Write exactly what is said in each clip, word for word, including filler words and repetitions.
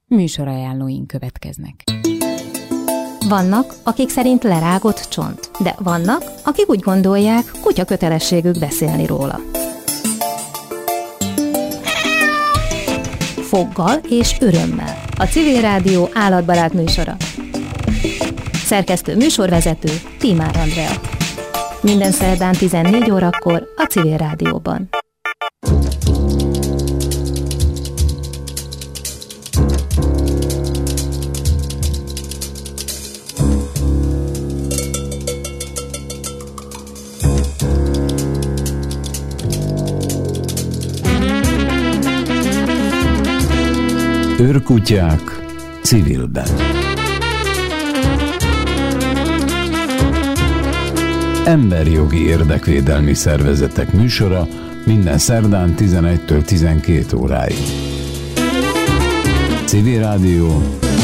Műsorajánlóink következnek. Vannak, akik szerint lerágott csont, de vannak, akik úgy gondolják, kutya kötelességük beszélni róla. Foggal és örömmel. A Civil Rádió állatbarát műsora. Szerkesztő műsorvezető Tímár Andrea. Minden szerdán tizennégy órakor a Civil Rádióban. Őrkutyák civilben. Emberjogi érdekvédelmi szervezetek műsora minden szerdán tizenegytől tizenkét óráig. Civil Rádió.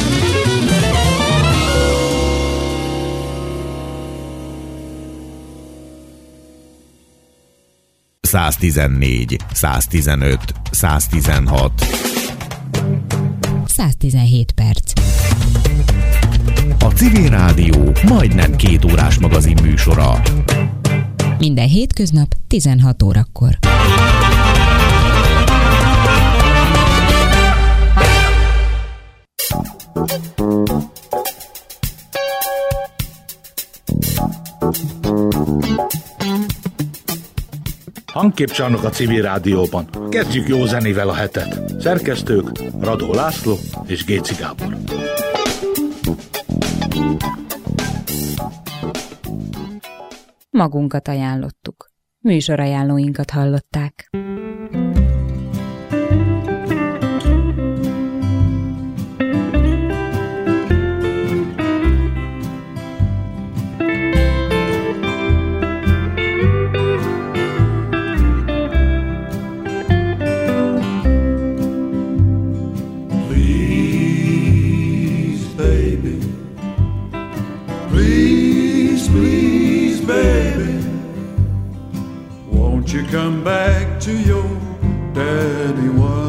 száztizennégy, száztizenöt, száztizenhat. száztizenhét perc. A Civil Rádió majdnem két órás magazin műsora. Minden hétköznap tizenhat órakor. Hangképcsarnok a Civil Rádióban. Kezdjük jó zenével a hetet. Szerkesztők Radó László és Géci Gábor. Magunkat ajánlottuk. Műsorajánlóinkat hallották. Come back to your daddy one.